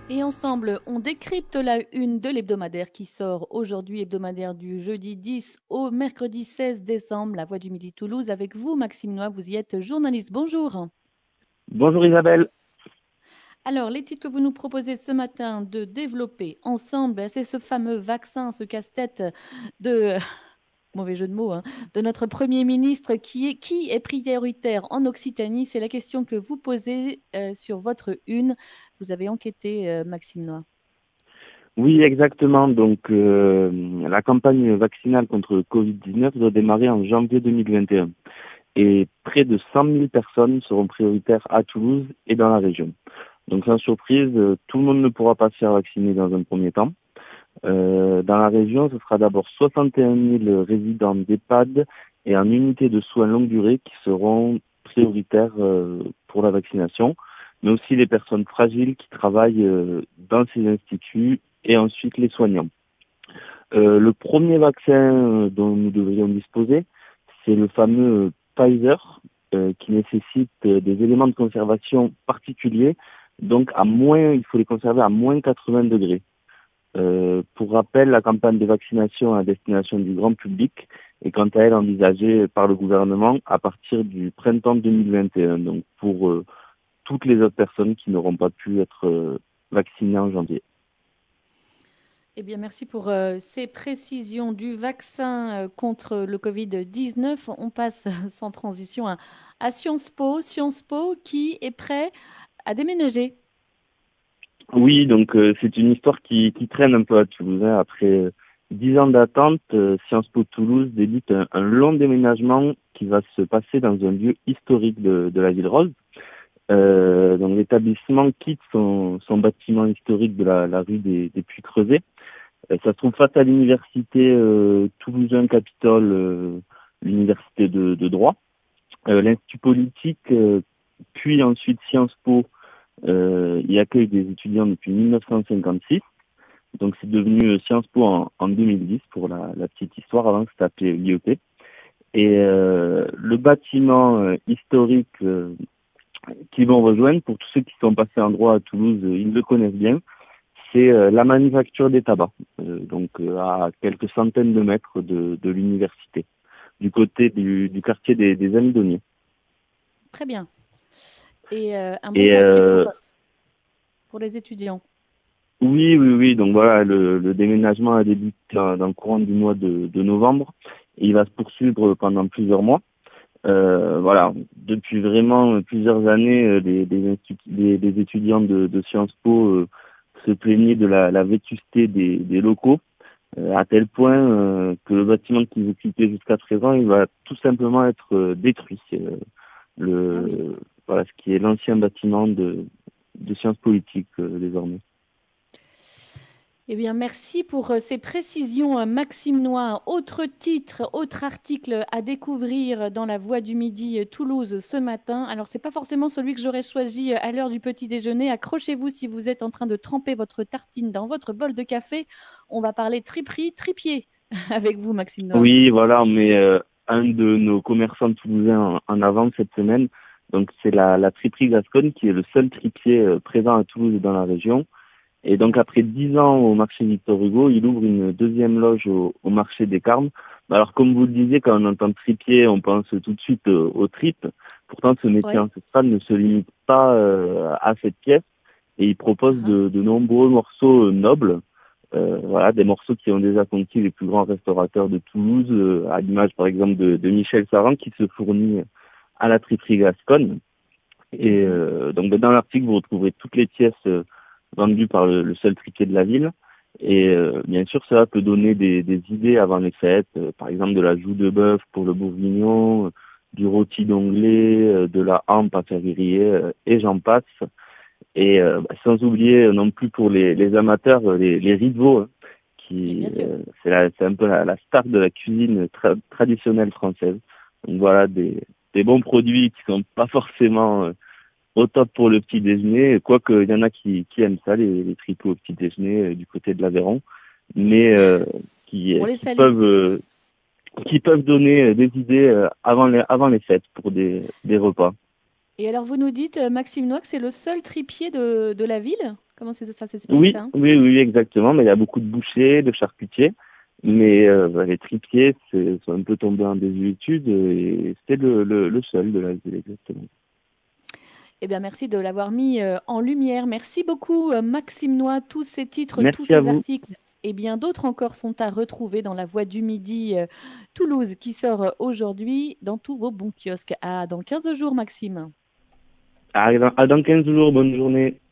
Et ensemble, on décrypte la une de l'hebdomadaire qui sort aujourd'hui, hebdomadaire du jeudi 10 au mercredi 16 décembre, La Voix du Midi Toulouse. Avec vous, Maxime Noix, vous y êtes journaliste. Bonjour. Bonjour Isabelle. Alors, les titres que vous nous proposez ce matin de développer ensemble, c'est ce fameux vaccin, ce casse-tête de, mauvais jeu de mots, hein, de notre Premier ministre qui est prioritaire en Occitanie. C'est la question que vous posez sur votre une. Vous avez enquêté, Maxime Noix. Oui, exactement. Donc, la campagne vaccinale contre le Covid-19 doit démarrer en janvier 2021. Et près de 100 000 personnes seront prioritaires à Toulouse et dans la région. Donc, sans surprise, tout le monde ne pourra pas se faire vacciner dans un premier temps. Dans la région, ce sera d'abord 61 000 résidents d'EHPAD et en unité de soins longue durée qui seront prioritaires pour la vaccination, mais aussi les personnes fragiles qui travaillent dans ces instituts et ensuite les soignants. Le premier vaccin dont nous devrions disposer, c'est le fameux Pfizer, qui nécessite des éléments de conservation particuliers. Donc, il faut les conserver à moins 80 degrés. Pour rappel, la campagne de vaccination à destination du grand public est quant à elle envisagée par le gouvernement à partir du printemps 2021, donc pour toutes les autres personnes qui n'auront pas pu être vaccinées en janvier. Eh bien, merci pour ces précisions du vaccin contre le Covid-19. On passe sans transition à Sciences Po. Sciences Po qui est prêt à déménager. Oui, donc c'est une histoire qui traîne un peu à Toulouse, hein. Après 10 ans d'attente, Sciences Po Toulouse débute un long déménagement qui va se passer dans un lieu historique de la ville rose. Donc l'établissement quitte son bâtiment historique de la rue des Puits Creusés. Ça se trouve face à l'université Toulousain Capitole, l'université de droit, l'Institut politique, puis ensuite Sciences Po y accueille des étudiants depuis 1956. Donc c'est devenu Sciences Po en 2010 pour la petite histoire. Avant c'était appelé l'IEP. Et le bâtiment historique qui vont rejoindre, pour tous ceux qui sont passés en droit à Toulouse, ils le connaissent bien, c'est la manufacture des tabacs, à quelques centaines de mètres de l'université, du côté du quartier des Amidonniers. Très bien. Et un bon Et quartier pour les étudiants. oui, oui, oui, donc voilà, le déménagement a débuté dans le courant du mois de novembre et il va se poursuivre pendant plusieurs mois. Voilà, depuis vraiment plusieurs années, des étudiants de Sciences Po se plaignaient de la vétusté des locaux, à tel point que le bâtiment qu'ils occupaient jusqu'à présent, il va tout simplement être détruit. C'est, Ah oui. voilà, ce qui est l'ancien bâtiment de sciences politiques désormais. Eh bien, merci pour ces précisions, Maxime Noir. Autre titre, autre article à découvrir dans La Voix du Midi Toulouse ce matin. Alors, c'est pas forcément celui que j'aurais choisi à l'heure du petit déjeuner. Accrochez-vous si vous êtes en train de tremper votre tartine dans votre bol de café. On va parler triperie, tripier avec vous, Maxime Noir. Oui, voilà, on met un de nos commerçants toulousains en avant cette semaine. Donc c'est la triperie Gascogne qui est le seul tripier présent à Toulouse et dans la région. Et donc après 10 ans au marché Victor Hugo, il ouvre une deuxième loge au marché des Carmes. Alors comme vous le disiez, quand on entend tripier, on pense tout de suite aux tripes. Pourtant ce métier Oui. ancestral ne se limite pas à cette pièce et il propose Ah, de nombreux morceaux nobles. Voilà, des morceaux qui ont déjà conquis les plus grands restaurateurs de Toulouse, à l'image par exemple de Michel Saran qui se fournit à la triperie Gascogne. Et mhm. donc dans l'article, vous retrouverez toutes les pièces vendues par le seul tripier de la ville. Et bien sûr, cela peut donner des idées avant les fêtes, par exemple de la joue de bœuf pour le bourguignon, du rôti d'onglet, de la hampe à faire griller, et j'en passe. Et sans oublier non plus pour les amateurs, les riz de veau, hein, Et bien sûr. c'est un peu la star de la cuisine traditionnelle française. Donc voilà, des bons produits qui sont pas forcément au top pour le petit déjeuner, quoique il y en a qui aiment ça, les tripots au petit déjeuner du côté de l'Aveyron, mais On les salue. qui peuvent donner des idées avant les fêtes pour des repas. Et alors, vous nous dites, Maxime Noix, que c'est le seul tripier de la ville? Comment ça s'explique, Oui, ça? oui, oui, exactement. Mais il y a beaucoup de bouchers, de charcutiers. Mais les tripiers sont un peu tombés en désuétude et c'était le seul de la ville, exactement. Eh bien, merci de l'avoir mis en lumière. Merci beaucoup, Maxime Noix. Tous ces titres, tous Merci à ces vous. articles et bien d'autres encore sont à retrouver dans La Voix du Midi Toulouse qui sort aujourd'hui dans tous vos bons kiosques. À dans 15 jours, Maxime. À dans 15 jours, bonne journée.